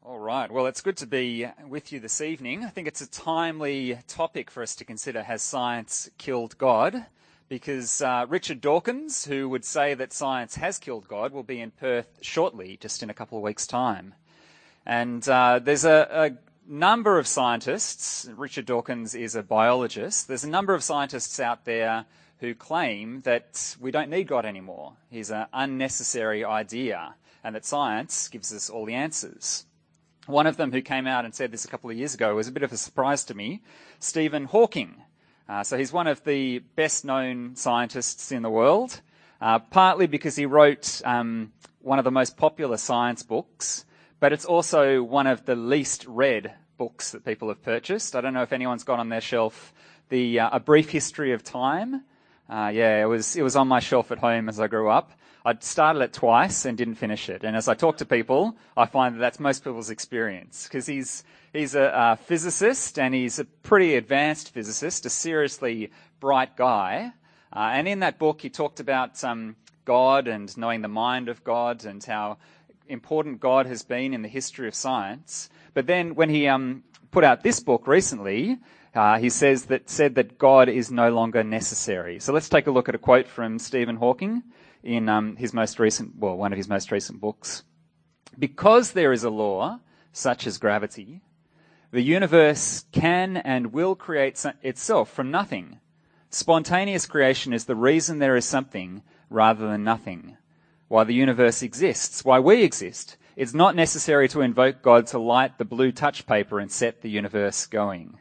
All right. Well, it's good to be with you this evening. I think it's a timely topic for us to consider: has science killed God? Because Richard Dawkins, who would say that science has killed God, will be in Perth shortly, just in a couple of weeks' time. And there's a number of scientists. Richard Dawkins is a biologist. There's a number of scientists out there who claim that we don't need God anymore. He's an unnecessary idea, and that science gives us all the answers. One of them who came out and said this a couple of years ago was a bit of a surprise to me, Stephen Hawking. So he's one of the best-known scientists in the world, partly because he wrote one of the most popular science books, but it's also one of the least read books that people have purchased. I don't know if anyone's got on their shelf A Brief History of Time. It was on my shelf at home as I grew up. I'd started it twice and didn't finish it. And as I talk to people, I find that that's most people's experience, because he's a physicist, and he's a pretty advanced physicist, a seriously bright guy. And in that book, he talked about God and knowing the mind of God and how important God has been in the history of science. But then when he put out this book recently, he said that God is no longer necessary. So let's take a look at a quote from Stephen Hawking in one of his most recent books. Because there is a law, such as gravity, the universe can and will create itself from nothing. Spontaneous creation is the reason there is something rather than nothing. Why the universe exists, why we exist. It's not necessary to invoke God to light the blue touch paper and set the universe going.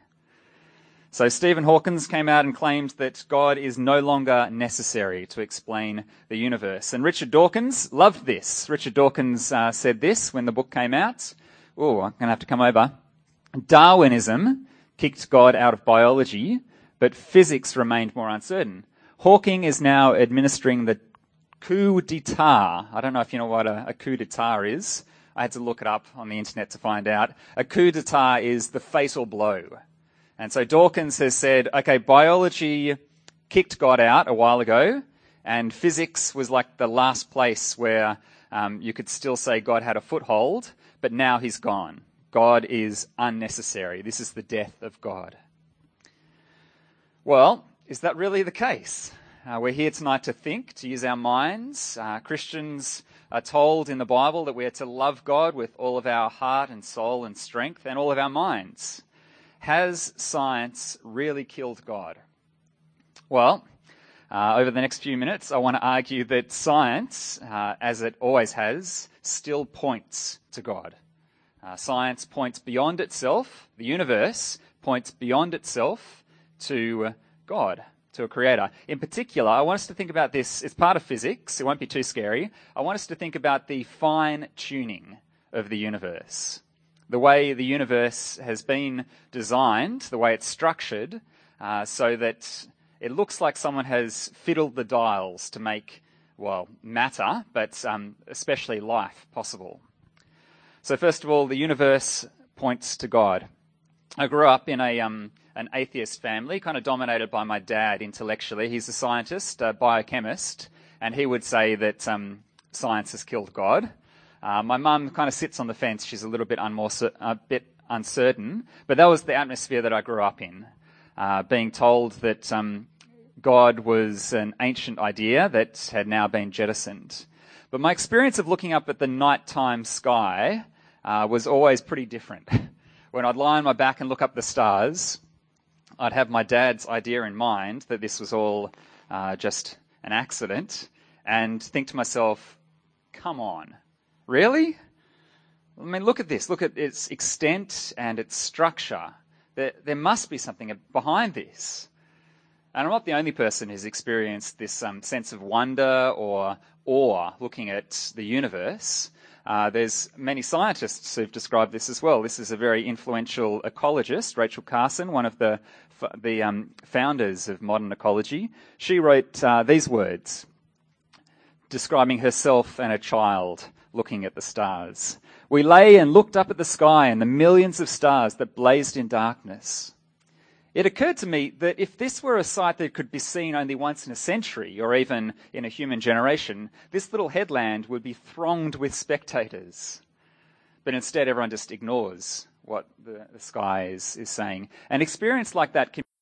So Stephen Hawking came out and claimed that God is no longer necessary to explain the universe. And Richard Dawkins loved this. Richard Dawkins said this when the book came out. Oh, I'm going to have to come over. Darwinism kicked God out of biology, but physics remained more uncertain. Hawking is now administering the coup d'etat. I don't know if you know what a coup d'etat is. I had to look it up on the internet to find out. A coup d'etat is the fatal blow. And so Dawkins has said, okay, biology kicked God out a while ago, and physics was like the last place where you could still say God had a foothold, but now he's gone. God is unnecessary. This is the death of God. Well, is that really the case? We're here tonight to think, to use our minds. Christians are told in the Bible that we are to love God with all of our heart and soul and strength and all of our minds. Has science really killed God? Well, over the next few minutes, I want to argue that science, as it always has, still points to God. Science points beyond itself. The universe points beyond itself to God, to a creator. In particular, I want us to think about this. It's part of physics. It won't be too scary. I want us to think about the fine-tuning of the universe. The way the universe has been designed, the way it's structured, so that it looks like someone has fiddled the dials to make, matter, but especially life possible. So first of all, the universe points to God. I grew up in an atheist family, kind of dominated by my dad intellectually. He's a scientist, a biochemist, and he would say that science has killed God. My mum kind of sits on the fence. She's a little bit uncertain, but that was the atmosphere that I grew up in, being told that God was an ancient idea that had now been jettisoned. But my experience of looking up at the nighttime sky was always pretty different. When I'd lie on my back and look up the stars, I'd have my dad's idea in mind that this was all just an accident, and think to myself, come on. Really? I mean, look at this. Look at its extent and its structure. There must be something behind this. And I'm not the only person who's experienced this sense of wonder or awe looking at the universe. There's many scientists who've described this as well. This is a very influential ecologist, Rachel Carson, one of the founders of modern ecology. She wrote these words, describing herself and a child looking at the stars. We lay and looked up at the sky and the millions of stars that blazed in darkness. It occurred to me that if this were a sight that could be seen only once in a century, or even in a human generation, this little headland would be thronged with spectators. but instead everyone just ignores what the sky is saying. An experience like that can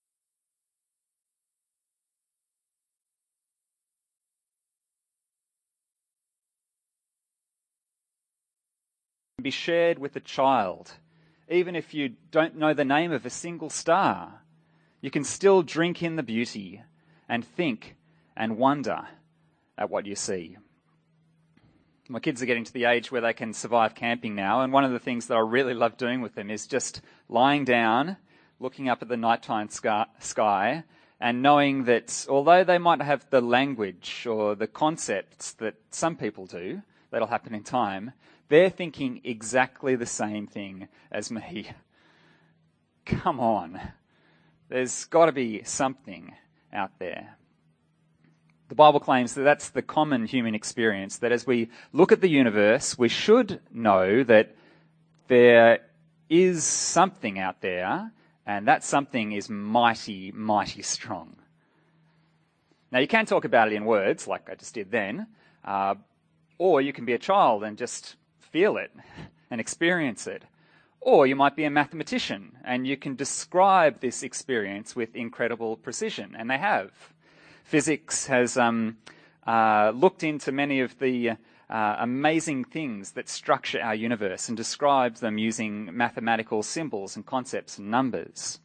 be shared with a child. Even if you don't know the name of a single star, you can still drink in the beauty and think and wonder at what you see. My kids are getting to the age where they can survive camping now, and one of the things that I really love doing with them is just lying down, looking up at the nighttime sky, and knowing that although they might have the language or the concepts that some people do, that'll happen in time, they're thinking exactly the same thing as me. Come on. There's got to be something out there. The Bible claims that that's the common human experience, that as we look at the universe, we should know that there is something out there, and that something is mighty, mighty strong. Now, you can talk about it in words, like I just did then, or you can be a child and just feel it and experience it. Or you might be a mathematician, and you can describe this experience with incredible precision, and they have. Physics has looked into many of the amazing things that structure our universe and describes them using mathematical symbols and concepts and numbers.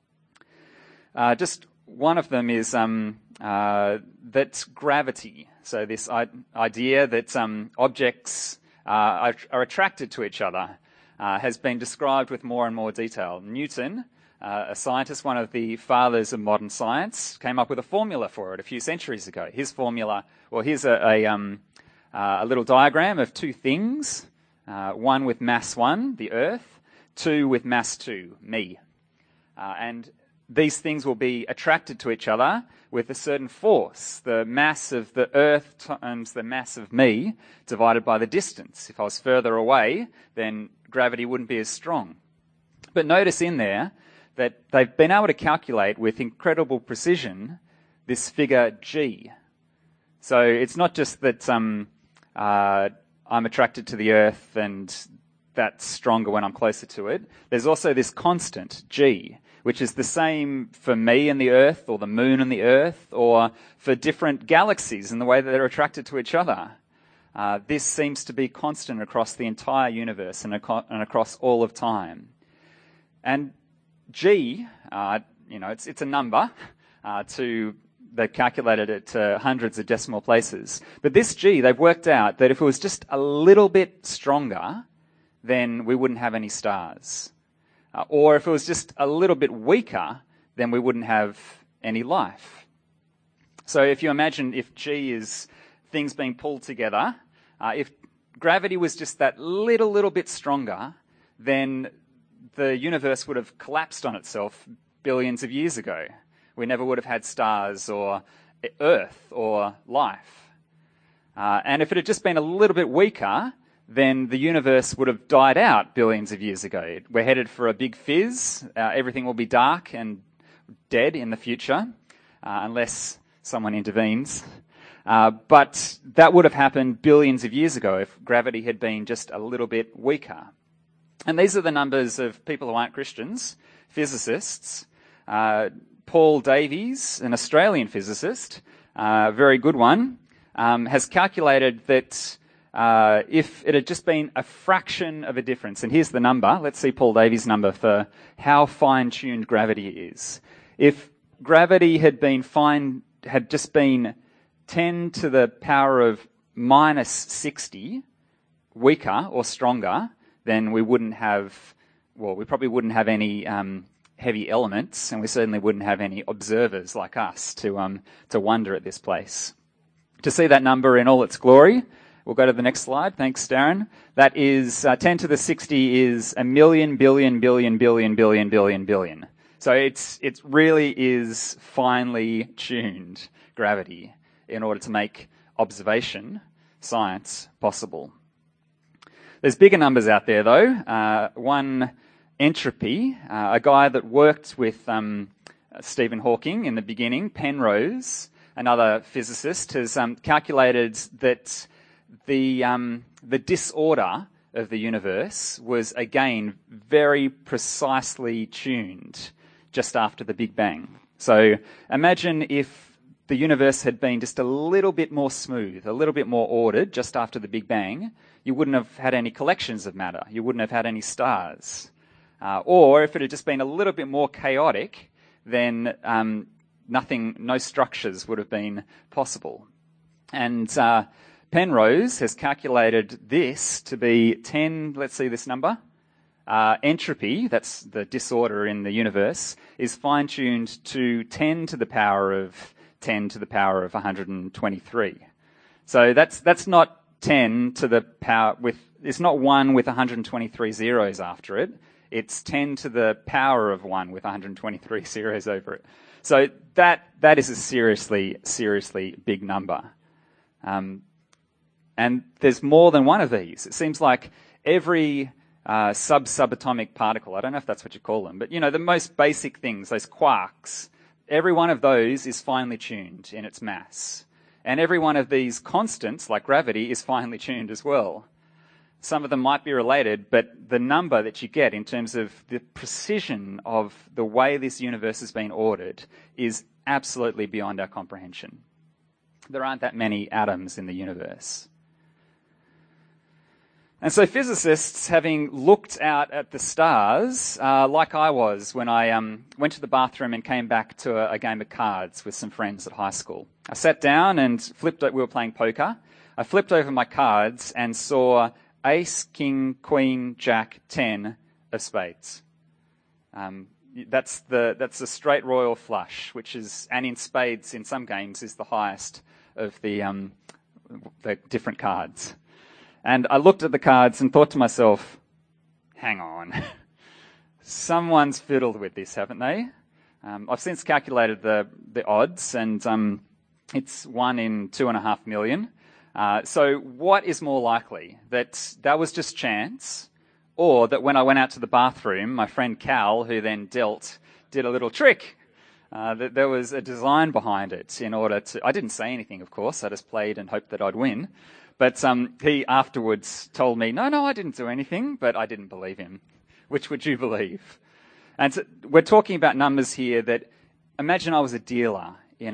Just one of them is that gravity. So this idea that objects are attracted to each other has been described with more and more detail. Newton, a scientist, one of the fathers of modern science, came up with a formula for it a few centuries ago. His formula, well, here's a little diagram of two things, one with mass 1, the Earth, two with mass 2, me. And these things will be attracted to each other with a certain force. The mass of the Earth times the mass of me divided by the distance. If I was further away, then gravity wouldn't be as strong. But notice in there that they've been able to calculate with incredible precision this figure G. So it's not just that I'm attracted to the Earth and that's stronger when I'm closer to it. There's also this constant G, which is the same for me and the Earth, or the Moon and the Earth, or for different galaxies in the way that they're attracted to each other. This seems to be constant across the entire universe and across all of time. And G, it's a number. They've calculated it to hundreds of decimal places. But this G, they've worked out that if it was just a little bit stronger, then we wouldn't have any stars. Or if it was just a little bit weaker, then we wouldn't have any life. So if you imagine if G is things being pulled together, if gravity was just that little bit stronger, then the universe would have collapsed on itself billions of years ago. We never would have had stars or Earth or life. And if it had just been a little bit weaker, then the universe would have died out billions of years ago. We're headed for a big fizz. Everything will be dark and dead in the future, unless someone intervenes. But that would have happened billions of years ago if gravity had been just a little bit weaker. And these are the numbers of people who aren't Christians, physicists. Paul Davies, an Australian physicist, a very good one, has calculated that if it had just been a fraction of a difference, and here's the number, let's see Paul Davies' number for how fine-tuned gravity is. If gravity had just been 10 to the power of minus 60 weaker or stronger, then we probably wouldn't have any heavy elements, and we certainly wouldn't have any observers like us to wonder at this place. To see that number in all its glory, we'll go to the next slide. Thanks, Darren. That is 10 to the 60 is a million, billion, billion, billion, billion, billion, billion. So it really is finely tuned gravity in order to make observation science possible. There's bigger numbers out there, though. One, entropy, a guy that worked with Stephen Hawking in the beginning, Penrose, another physicist, has calculated that the disorder of the universe was again very precisely tuned just after the Big Bang. So imagine if the universe had been just a little bit more smooth, a little bit more ordered just after the Big Bang. You wouldn't have had any collections of matter. You wouldn't have had any stars. Or if it had just been a little bit more chaotic, then no structures would have been possible. And Penrose has calculated this to be 10, let's see this number. Entropy, that's the disorder in the universe, is fine-tuned to 10 to the power of 10 to the power of 123. So that's not 10 to the power it's not 1 with 123 zeros after it. It's 10 to the power of 1 with 123 zeros over it. So that is a seriously, seriously big number. And there's more than one of these. It seems like every subatomic particle, I don't know if that's what you call them, but the most basic things, those quarks, every one of those is finely tuned in its mass. And every one of these constants, like gravity, is finely tuned as well. Some of them might be related, but the number that you get in terms of the precision of the way this universe has been ordered is absolutely beyond our comprehension. There aren't that many atoms in the universe. And so physicists, having looked out at the stars, like I was when I went to the bathroom and came back to a game of cards with some friends at high school. I sat down and we were playing poker. I flipped over my cards and saw Ace, King, Queen, Jack, 10 of spades. That's the straight royal flush, and in spades in some games is the highest of the different cards. And I looked at the cards and thought to myself, hang on, someone's fiddled with this, haven't they? I've since calculated the odds, and it's 1 in 2.5 million. So what is more likely? That was just chance, or that when I went out to the bathroom, my friend Cal, who then did a little trick. That there was a design behind it in order to... I didn't say anything, of course. I just played and hoped that I'd win. But he afterwards told me, no, I didn't do anything, but I didn't believe him. Which would you believe? And so we're talking about numbers here that... Imagine I was a dealer in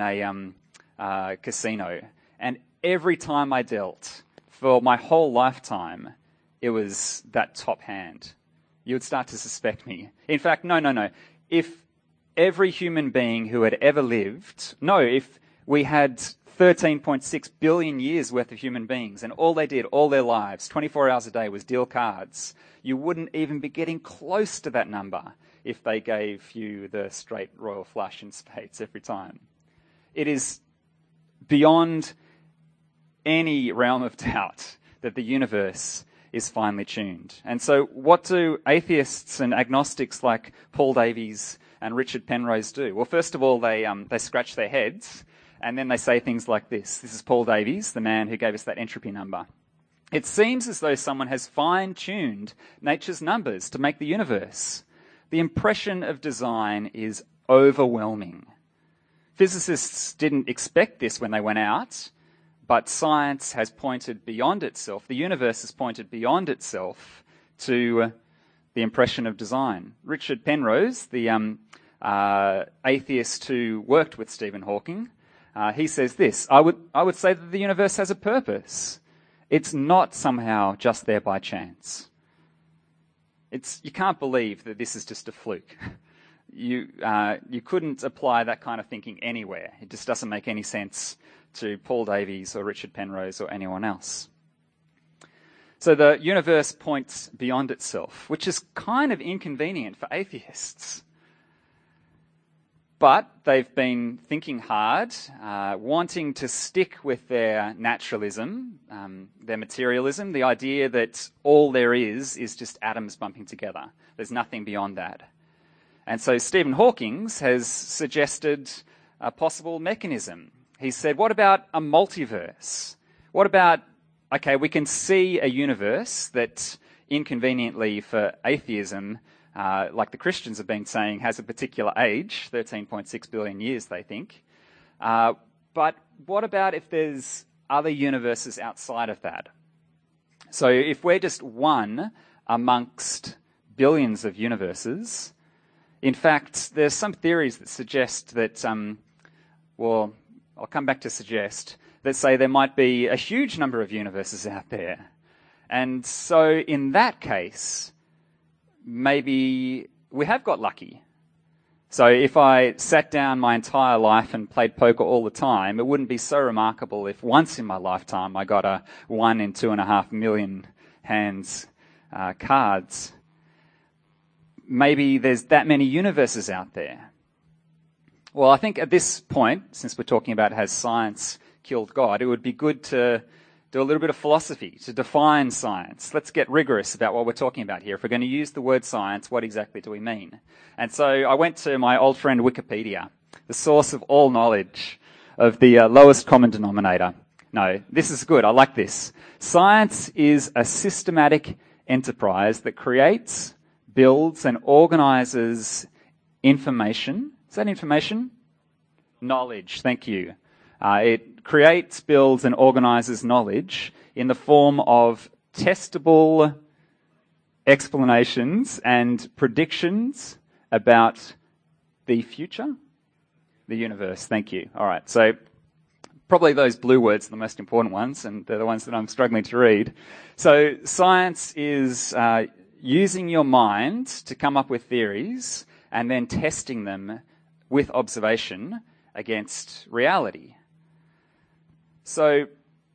a casino, and every time I dealt, for my whole lifetime, it was that top hand. You would start to suspect me. In fact, no. If every human being who had ever lived... if we had 13.6 billion years worth of human beings, and all they did all their lives, 24 hours a day, was deal cards, you wouldn't even be getting close to that number if they gave you the straight royal flush in spades every time. It is beyond any realm of doubt that the universe is finely tuned. And so what do atheists and agnostics like Paul Davies and Richard Penrose do? Well, first of all, they scratch their heads, and then they say things like this. This is Paul Davies, the man who gave us that entropy number. It seems as though someone has fine-tuned nature's numbers to make the universe. The impression of design is overwhelming. Physicists didn't expect this when they went out, but science has pointed beyond itself. The universe has pointed beyond itself to the impression of design. Richard Penrose, the atheist who worked with Stephen Hawking, he says this: I would say that the universe has a purpose. It's not somehow just there by chance. You can't believe that this is just a fluke. You couldn't apply that kind of thinking anywhere. It just doesn't make any sense to Paul Davies or Richard Penrose or anyone else. So the universe points beyond itself, which is kind of inconvenient for atheists. But they've been thinking hard, wanting to stick with their naturalism, their materialism, the idea that all there is just atoms bumping together. There's nothing beyond that. And so Stephen Hawking has suggested a possible mechanism. He said, what about a multiverse? What about, we can see a universe that inconveniently for atheism, like the Christians have been saying, has a particular age, 13.6 billion years, they think. But what about if there's other universes outside of that? So if we're just one amongst billions of universes, in fact, there's some theories that suggest that, well, I'll come back to suggest, that say there might be a huge number of universes out there. And so in that case, maybe we have got lucky. So if I sat down my entire life and played poker all the time, it wouldn't be so remarkable if once in my lifetime I got a 1 in 2.5 million hands cards. Maybe there's that many universes out there. Well, I think at this point, since we're talking about has science killed God, it would be good to do a little bit of philosophy, to define science. Let's get rigorous about what we're talking about here. If we're going to use the word science, what exactly do we mean? And so I went to my old friend Wikipedia, the source of all knowledge, of the lowest common denominator. No, this is good. I like this. Science is a systematic enterprise that creates, builds, and organizes information. Is that information? Knowledge. Thank you. It creates, builds, and organizes knowledge in the form of testable explanations and predictions about the future, the universe. Thank you. All right. So probably those blue words are the most important ones, and they're the ones that I'm struggling to read. So science is using your mind to come up with theories and then testing them with observation against reality. So,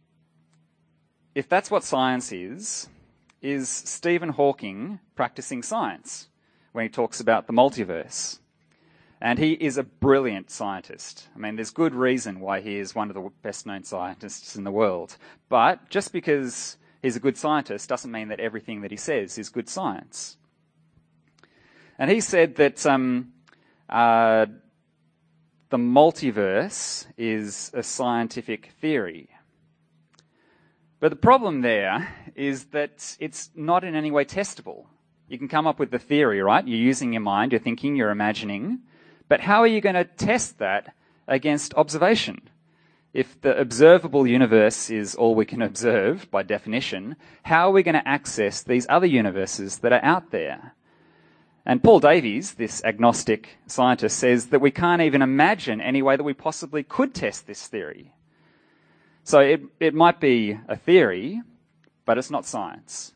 if that's what science is Stephen Hawking practicing science when he talks about the multiverse? And he is a brilliant scientist. I mean, there's good reason why he is one of the best-known scientists in the world. But just because he's a good scientist doesn't mean that everything that he says is good science. And he said that the multiverse is a scientific theory. But the problem there is that it's not in any way testable. You can come up with the theory, right? You're using your mind, you're thinking, you're imagining. But how are you going to test that against observation? If the observable universe is all we can observe, by definition, how are we going to access these other universes that are out there? And Paul Davies, this agnostic scientist, says that we can't even imagine any way that we possibly could test this theory. So it might be a theory, but it's not science.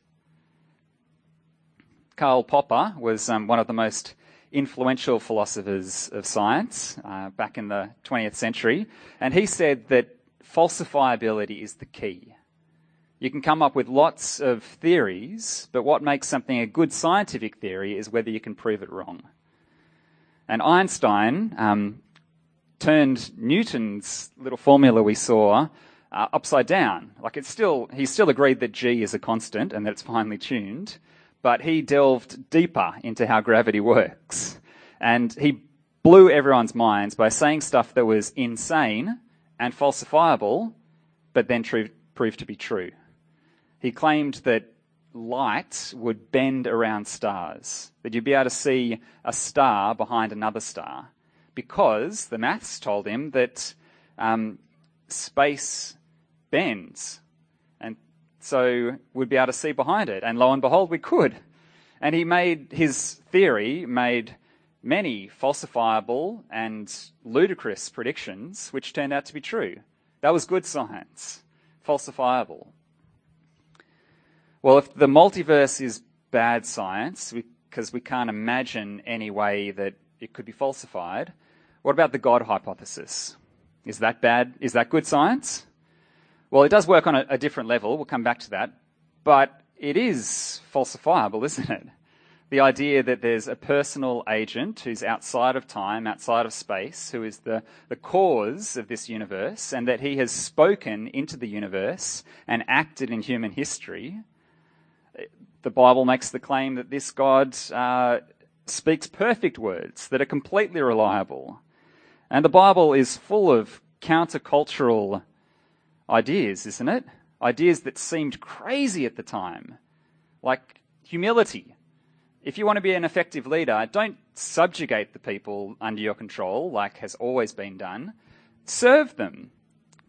Karl Popper was one of the most influential philosophers of science back in the 20th century, and he said that falsifiability is the key. You can come up with lots of theories, but what makes something a good scientific theory is whether you can prove it wrong. And Einstein turned Newton's little formula we saw upside down. He still agreed that G is a constant and that it's finely tuned, but he delved deeper into how gravity works. And he blew everyone's minds by saying stuff that was insane and falsifiable, but then proved to be true. He claimed that light would bend around stars, that you'd be able to see a star behind another star, because the maths told him that space bends, and so we'd be able to see behind it. And lo and behold, we could. And his theory made many falsifiable and ludicrous predictions, which turned out to be true. That was good science, falsifiable. Well, if the multiverse is bad science, because we can't imagine any way that it could be falsified, what about the God hypothesis? Is that bad? Is that good science? Well, it does work on a different level. We'll come back to that. But it is falsifiable, isn't it? The idea that there's a personal agent who's outside of time, outside of space, who is the cause of this universe, and that he has spoken into the universe and acted in human history. The Bible makes the claim that this God speaks perfect words that are completely reliable. And the Bible is full of countercultural ideas, isn't it? Ideas that seemed crazy at the time, like humility. If you want to be an effective leader, don't subjugate the people under your control like has always been done. Serve them.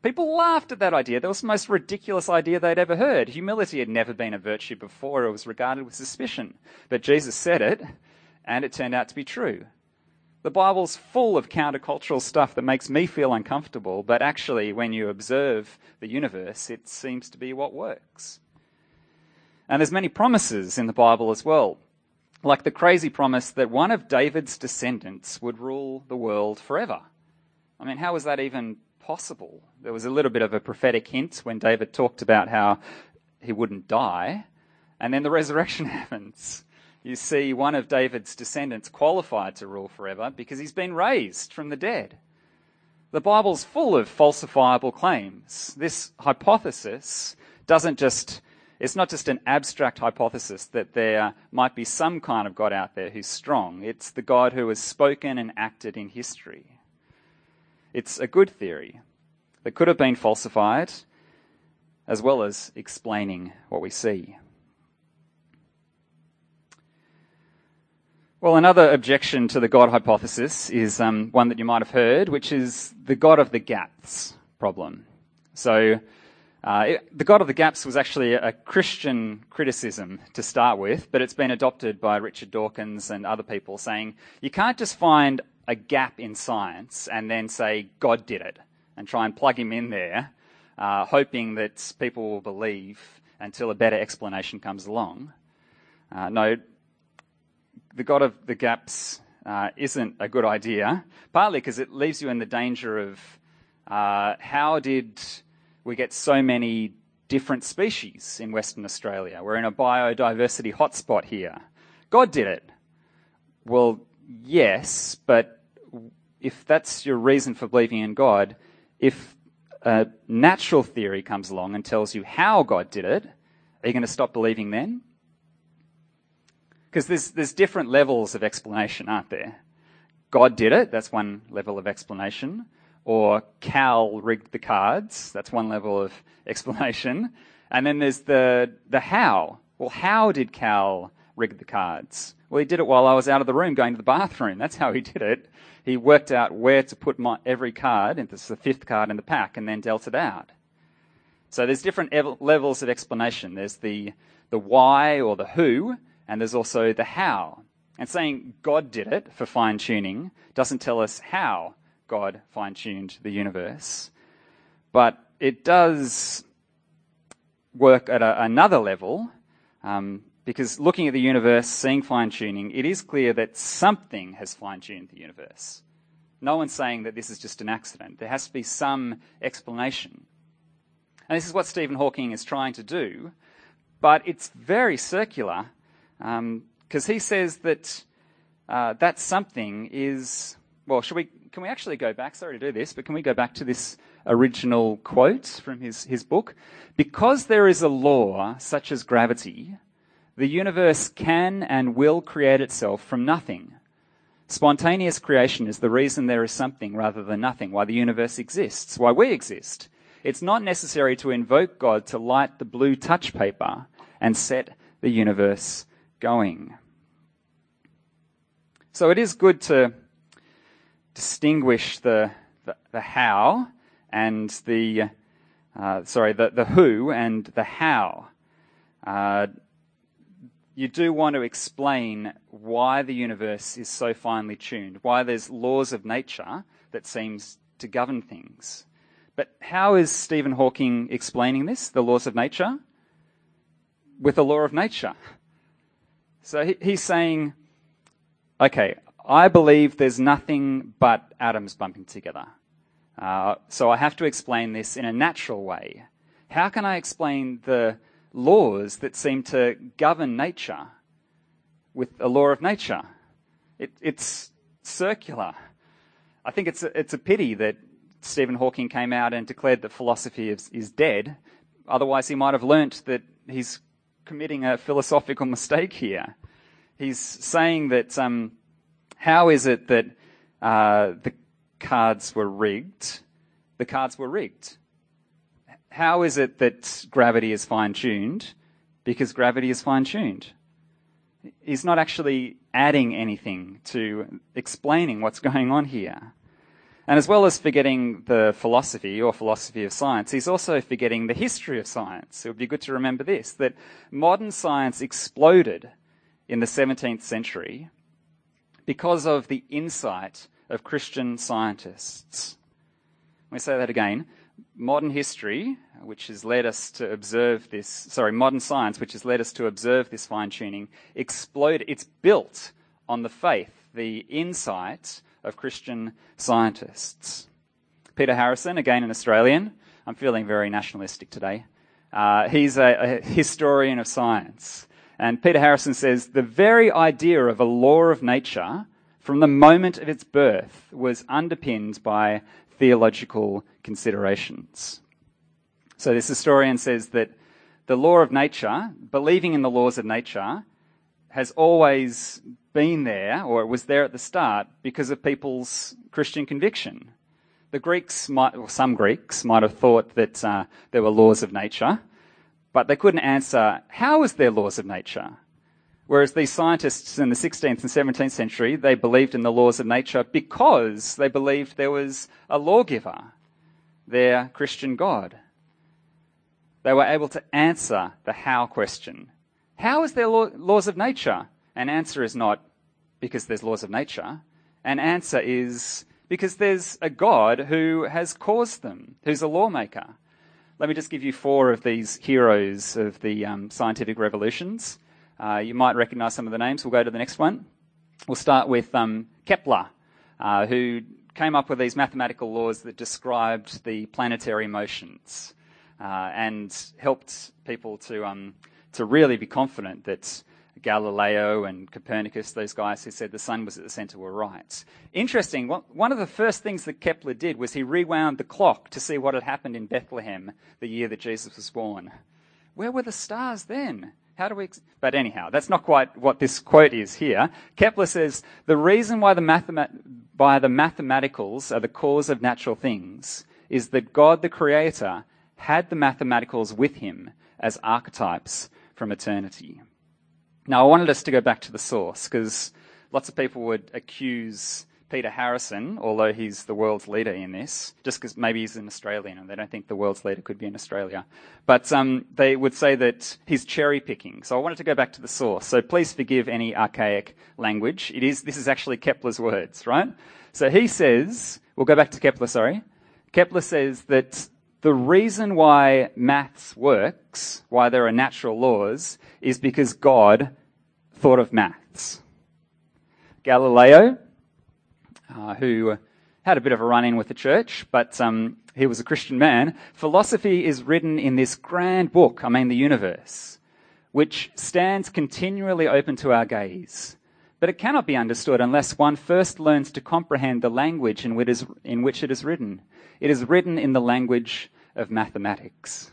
People laughed at that idea. That was the most ridiculous idea they'd ever heard. Humility had never been a virtue before. It was regarded with suspicion. But Jesus said it, and it turned out to be true. The Bible's full of countercultural stuff that makes me feel uncomfortable, but actually, when you observe the universe, it seems to be what works. And there's many promises in the Bible as well, like the crazy promise that one of David's descendants would rule the world forever. I mean, how was that even possible? There was a little bit of a prophetic hint when David talked about how he wouldn't die, and then the resurrection happens. You see one of David's descendants qualified to rule forever because he's been raised from the dead. The Bible's full of falsifiable claims. This hypothesis it's not just an abstract hypothesis that there might be some kind of God out there who's strong. It's the God who has spoken and acted in history. It's a good theory that could have been falsified, as well as explaining what we see. Well, another objection to the God hypothesis is one that you might have heard, which is the God of the gaps problem. So, the God of the gaps was actually a Christian criticism to start with, but it's been adopted by Richard Dawkins and other people, saying you can't just find a gap in science and then say God did it and try and plug him in there, hoping that people will believe until a better explanation comes along. No, the God of the gaps isn't a good idea, partly because it leaves you in the danger of how did we get so many different species in Western Australia? We're in a biodiversity hotspot here. God did it. Well, yes, but if that's your reason for believing in God, if a natural theory comes along and tells you how God did it, are you going to stop believing then? Because there's different levels of explanation, aren't there? God did it, that's one level of explanation. Or Cal rigged the cards, that's one level of explanation. And then there's the how. Well, how did Cal rig the cards? Well, he did it while I was out of the room going to the bathroom. That's how he did it. He worked out where to put every card, and this is the fifth card in the pack, and then dealt it out. So there's different levels of explanation. There's the why or the who, and there's also the how. And saying God did it for fine-tuning doesn't tell us how God fine-tuned the universe. But it does work at another level, because looking at the universe, seeing fine-tuning, it is clear that something has fine-tuned the universe. No one's saying that this is just an accident. There has to be some explanation. And this is what Stephen Hawking is trying to do, but it's very circular, because he says that that something is... Well, can we actually go back? Sorry to do this, but can we go back to this original quote from his book? Because there is a law such as gravity, the universe can and will create itself from nothing. Spontaneous creation is the reason there is something rather than nothing, why the universe exists, why we exist. It's not necessary to invoke God to light the blue touch paper and set the universe going. So it is good to distinguish the how and the who and the how. You do want to explain why the universe is so finely tuned, why there's laws of nature that seems to govern things. But how is Stephen Hawking explaining this, the laws of nature? With the law of nature. So he's saying, okay, I believe there's nothing but atoms bumping together. So I have to explain this in a natural way. How can I explain the laws that seem to govern nature with a law of nature? It's circular. I think it's a pity that Stephen Hawking came out and declared that philosophy is dead. Otherwise, he might have learnt that he's committing a philosophical mistake here. He's saying that how is it that the cards were rigged? The cards were rigged. How is it that gravity is fine-tuned? Because gravity is fine-tuned. He's not actually adding anything to explaining what's going on here. And as well as forgetting the philosophy or philosophy of science, he's also forgetting the history of science. It would be good to remember this, that modern science exploded in the 17th century because of the insight of Christian scientists. Let me say that again. Modern history, which has led us to observe this, modern science, which has led us to observe this fine-tuning, exploded. It's built on the faith, the insight of Christian scientists. Peter Harrison, again an Australian. I'm feeling very nationalistic today. He's a historian of science. And Peter Harrison says, the very idea of a law of nature from the moment of its birth was underpinned by theological considerations. So this historian says that the law of nature, believing in the laws of nature, has always been there, or it was there at the start, because of people's Christian conviction. The Greeks some Greeks might have thought that there were laws of nature, but they couldn't answer, how is there laws of nature? Whereas these scientists in the 16th and 17th century, they believed in the laws of nature because they believed there was a lawgiver, their Christian God. They were able to answer the how question. How is there laws of nature? An answer is not because there's laws of nature. An answer is because there's a God who has caused them, who's a lawmaker. Let me just give you 4 of these heroes of the scientific revolutions. You might recognize some of the names. We'll go to the next one. We'll start with Kepler, who came up with these mathematical laws that described the planetary motions and helped people to really be confident that Galileo and Copernicus, those guys who said the sun was at the centre, were right. Interesting, one of the first things that Kepler did was he rewound the clock to see what had happened in Bethlehem the year that Jesus was born. Where were the stars then? How do we... But anyhow, that's not quite what this quote is here. Kepler says, the reason why the mathematicals are the cause of natural things is that God the Creator had the mathematicals with him as archetypes from eternity. Now, I wanted us to go back to the source, because lots of people would accuse Peter Harrison, although he's the world's leader in this, just because maybe he's an Australian and they don't think the world's leader could be in Australia. But they would say that he's cherry-picking. So I wanted to go back to the source. So please forgive any archaic language. This is actually Kepler's words, right? So he says, we'll go back to Kepler, sorry. Kepler says that the reason why maths works, why there are natural laws, is because God thought of maths. Galileo, who had a bit of a run-in with the church, but he was a Christian man. Philosophy is written in this grand book, the universe, which stands continually open to our gaze. But it cannot be understood unless one first learns to comprehend the language in which it is written. It is written in the language of mathematics.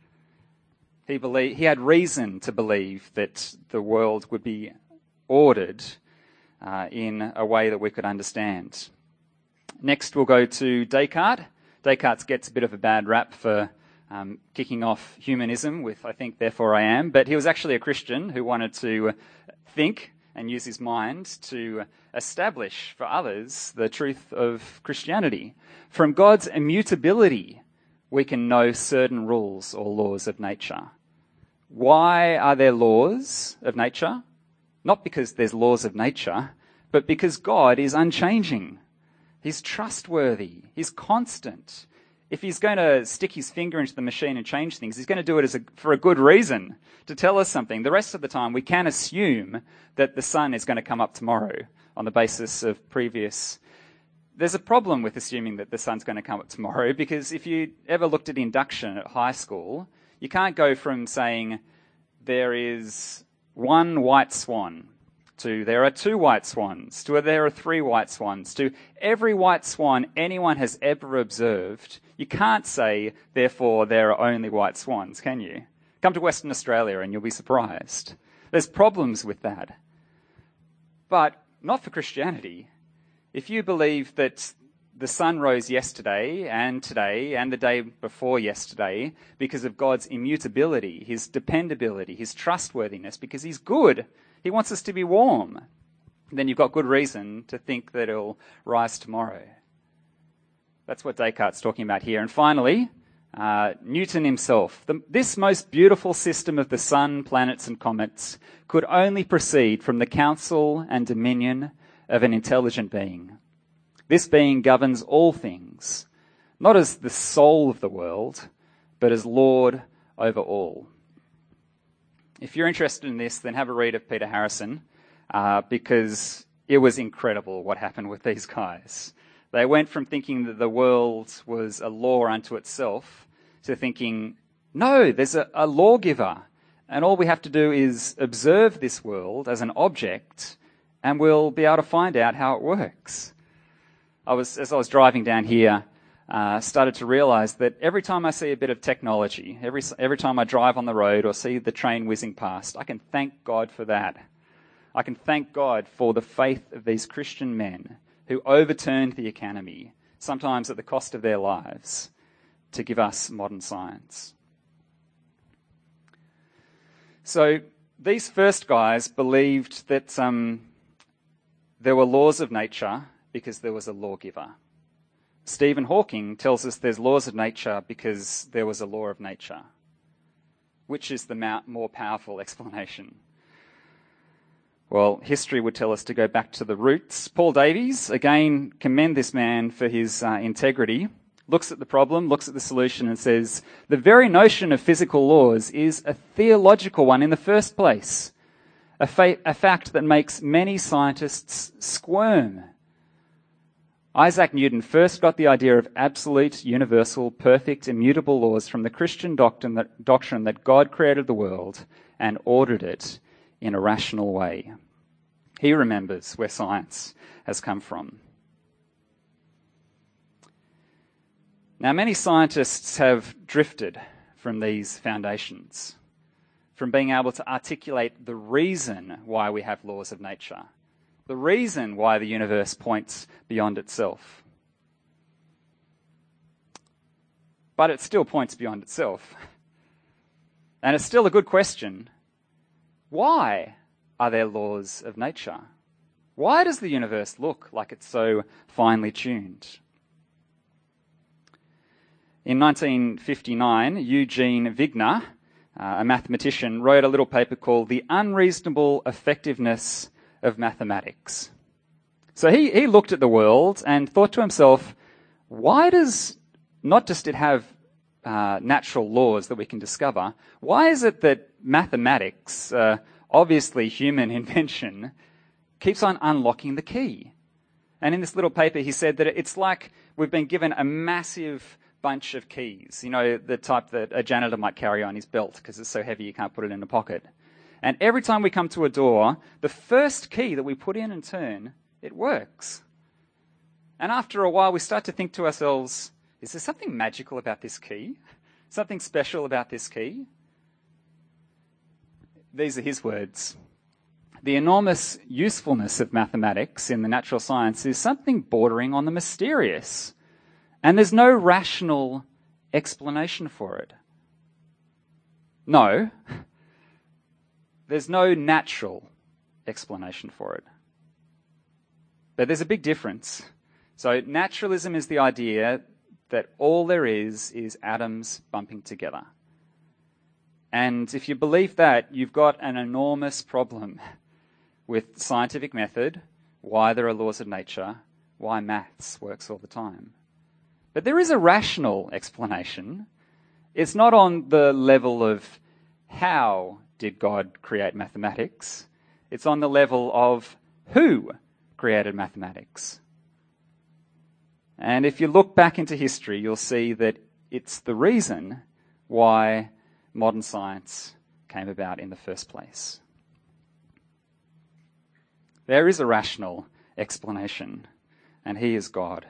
He had reason to believe that the world would be ordered in a way that we could understand. Next, we'll go to Descartes. Descartes gets a bit of a bad rap for kicking off humanism with, I think, therefore I am, but he was actually a Christian who wanted to think and use his mind to establish for others the truth of Christianity. From God's immutability, we can know certain rules or laws of nature. Why are there laws of nature? Not because there's laws of nature, but because God is unchanging. He's trustworthy. He's constant. If he's going to stick his finger into the machine and change things, he's going to do it for a good reason, to tell us something. The rest of the time, we can assume that the sun is going to come up tomorrow on the basis of previous... There's a problem with assuming that the sun's going to come up tomorrow, because if you ever looked at induction at high school, you can't go from saying there is one white swan to there are 2 white swans to there are 3 white swans to every white swan anyone has ever observed. You can't say, therefore, there are only white swans, can you? Come to Western Australia and you'll be surprised. There's problems with that. But not for Christianity. If you believe that the sun rose yesterday and today and the day before yesterday because of God's immutability, his dependability, his trustworthiness, because he's good, he wants us to be warm, then you've got good reason to think that it'll rise tomorrow. That's what Descartes' talking about here. And finally, Newton himself. This most beautiful system of the sun, planets and comets could only proceed from the counsel and dominion of an intelligent being. This being governs all things, not as the soul of the world, but as Lord over all. If you're interested in this, then have a read of Peter Harrison, because it was incredible what happened with these guys. They went from thinking that the world was a law unto itself to thinking, no, there's a lawgiver, and all we have to do is observe this world as an object, and we'll be able to find out how it works. As I was driving down here, started to realize that every time I see a bit of technology, every time I drive on the road or see the train whizzing past, I can thank God for that. I can thank God for the faith of these Christian men who overturned the economy, sometimes at the cost of their lives, to give us modern science. So these first guys believed that there were laws of nature because there was a lawgiver. Stephen Hawking tells us there's laws of nature because there was a law of nature. Which is the more powerful explanation? Well, history would tell us to go back to the roots. Paul Davies, again, commend this man for his integrity, looks at the problem, looks at the solution and says, the very notion of physical laws is a theological one in the first place, a fact that makes many scientists squirm. Isaac Newton first got the idea of absolute, universal, perfect, immutable laws from the Christian doctrine that God created the world and ordered it in a rational way. He remembers where science has come from. Now, many scientists have drifted from these foundations, from being able to articulate the reason why we have laws of nature, the reason why the universe points beyond itself. But it still points beyond itself. And it's still a good question. Why are there laws of nature? Why does the universe look like it's so finely tuned? In 1959, Eugene Wigner, a mathematician, wrote a little paper called The Unreasonable Effectiveness of Mathematics. So he looked at the world and thought to himself, why does not just it have natural laws that we can discover, why is it that mathematics, obviously human invention, keeps on unlocking the key? And in this little paper he said that it's like we've been given a massive bunch of keys, the type that a janitor might carry on his belt because it's so heavy you can't put it in a pocket. And every time we come to a door, the first key that we put in and turn, it works. And after a while we start to think to ourselves, is there something magical about this key? Something special about this key? These are his words. The enormous usefulness of mathematics in the natural science is something bordering on the mysterious. And there's no rational explanation for it. No, there's no natural explanation for it. But there's a big difference. So naturalism is the idea that all there is atoms bumping together. And if you believe that, you've got an enormous problem with scientific method, why there are laws of nature, why maths works all the time. But there is a rational explanation. It's not on the level of how did God create mathematics. It's on the level of who created mathematics. And if you look back into history, you'll see that it's the reason why modern science came about in the first place. There is a rational explanation, and he is God.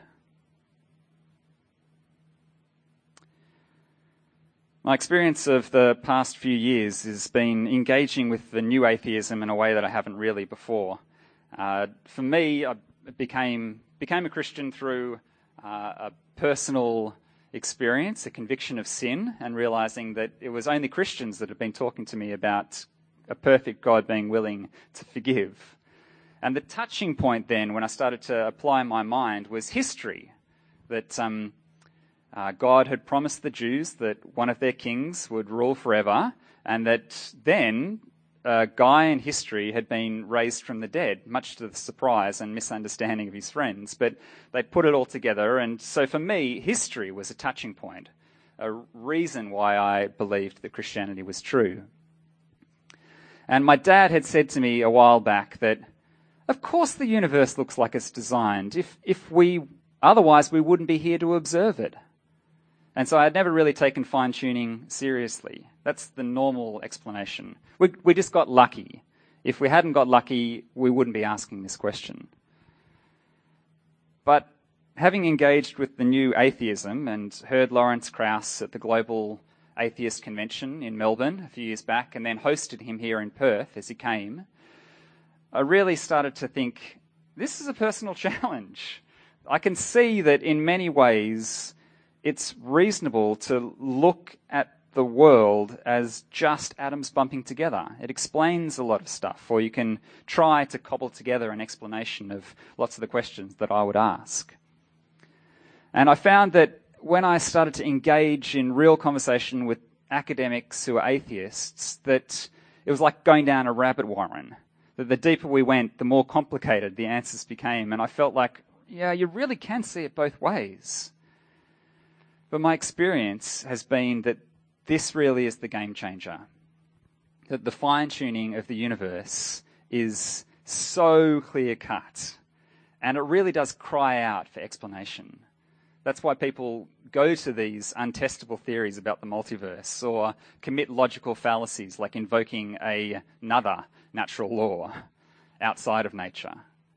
My experience of the past few years has been engaging with the new atheism in a way that I haven't really before. For me, I became a Christian through a personal experience, a conviction of sin, and realizing that it was only Christians that had been talking to me about a perfect God being willing to forgive. And the touching point then, when I started to apply my mind, was history. that God had promised the Jews that one of their kings would rule forever, and that then a guy in history had been raised from the dead, much to the surprise and misunderstanding of his friends. But they put it all together, and so for me, history was a touching point, a reason why I believed that Christianity was true. And my dad had said to me a while back that, of course the universe looks like it's designed. Otherwise we wouldn't be here to observe it. And so I'd never really taken fine-tuning seriously. That's the normal explanation. We just got lucky. If we hadn't got lucky, we wouldn't be asking this question. But having engaged with the new atheism and heard Lawrence Krauss at the Global Atheist Convention in Melbourne a few years back, and then hosted him here in Perth as he came, I really started to think, this is a personal challenge. I can see that in many ways it's reasonable to look at the world as just atoms bumping together. It explains a lot of stuff, or you can try to cobble together an explanation of lots of the questions that I would ask. And I found that when I started to engage in real conversation with academics who are atheists, that it was like going down a rabbit warren. That the deeper we went, the more complicated the answers became. And I felt like, yeah, you really can see it both ways. But my experience has been that this really is the game changer. That the fine-tuning of the universe is so clear-cut. And it really does cry out for explanation. That's why people go to these untestable theories about the multiverse, or commit logical fallacies like invoking another natural law outside of nature.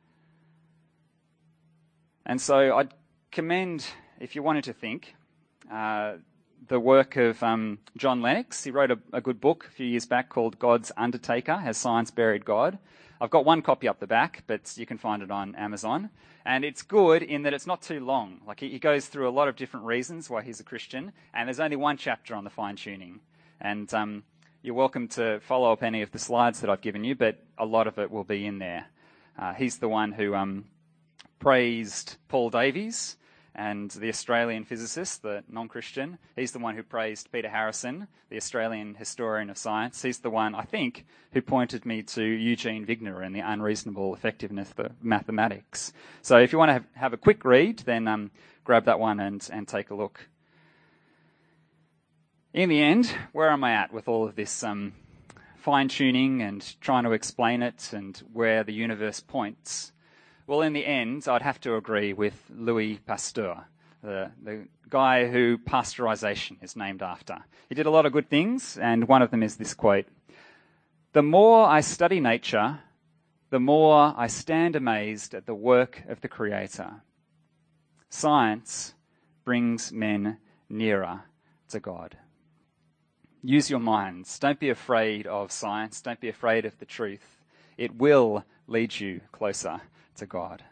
And so I'd commend, if you wanted to think, the work of John Lennox. He wrote a good book a few years back called God's Undertaker, Has Science Buried God? I've got one copy up the back, but you can find it on Amazon. And it's good in that it's not too long. Like he goes through a lot of different reasons why he's a Christian, and there's only one chapter on the fine-tuning. And you're welcome to follow up any of the slides that I've given you, but a lot of it will be in there. He's the one who praised Paul Davies, and the Australian physicist, the non-Christian. He's the one who praised Peter Harrison, the Australian historian of science. He's the one, I think, who pointed me to Eugene Wigner and the unreasonable effectiveness of mathematics. So if you want to have a quick read, then grab that one and take a look. In the end, where am I at with all of this fine-tuning and trying to explain it and where the universe points? Well, in the end, I'd have to agree with Louis Pasteur, the guy who pasteurization is named after. He did a lot of good things, and one of them is this quote: "The more I study nature, the more I stand amazed at the work of the Creator. Science brings men nearer to God." Use your minds. Don't be afraid of science. Don't be afraid of the truth. It will lead you closer to God.